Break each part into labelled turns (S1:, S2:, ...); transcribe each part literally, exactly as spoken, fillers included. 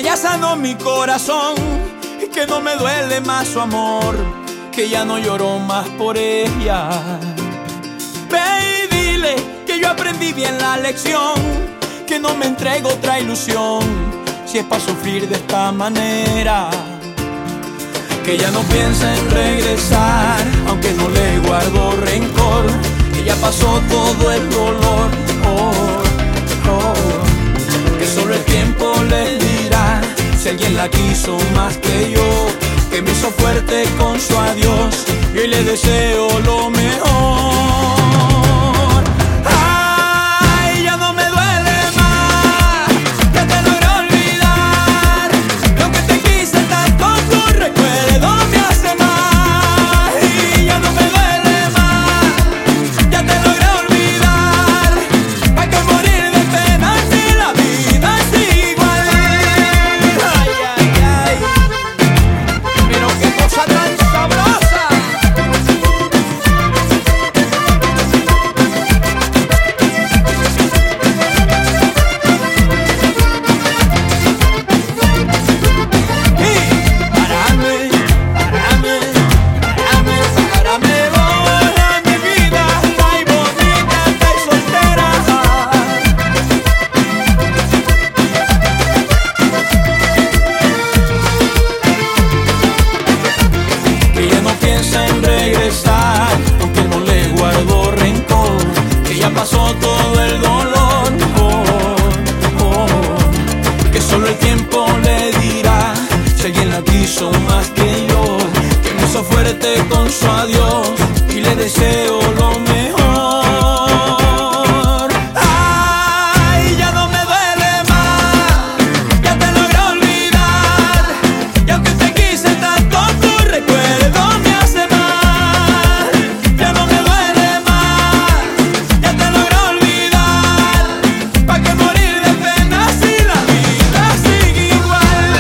S1: ya sanó mi corazón, que no me duele más su amor, que ya no lloro más por ella. Ve y dile que yo aprendí bien la lección, que no me entrego otra ilusión, si es para sufrir de esta manera. Que ya no piensa en regresar, aunque no le guardo rencor, que ya pasó todo el dolor. Oh, oh. Que solo el tiempo le dirá si alguien la quiso más que yo, que me hizo fuerte con su adiós y hoy le deseo lo mejor. Ay, ya no me duele más, ya te logré olvidar, lo que te quise tanto tu recuerdo me hace mal. Y ya no me duele más, ya te logré olvidar, hay que morir de pena si la vida es igual. Ay, ay, ay, pero qué cosa tan sabrosa. Pasó todo el dolor, oh, oh. Que solo el tiempo le dirá si alguien la quiso más que yo, que me hizo fuerte con su adiós y le deseo lo mejor. Ay, ya no me duele más, ya te logré olvidar, y aunque te quise tanto tu recuerdo me hace mal. Ya no me duele más, ya te logré olvidar, pa' que morir de pena si la vida sigue igual.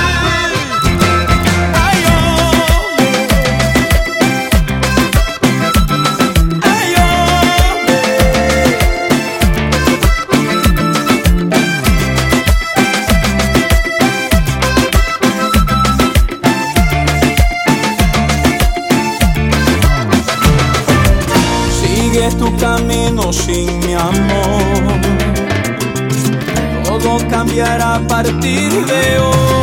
S1: Ay, oh, ay, oh. Sigues tu camino sin mi amor, todo cambiará a partir de hoy.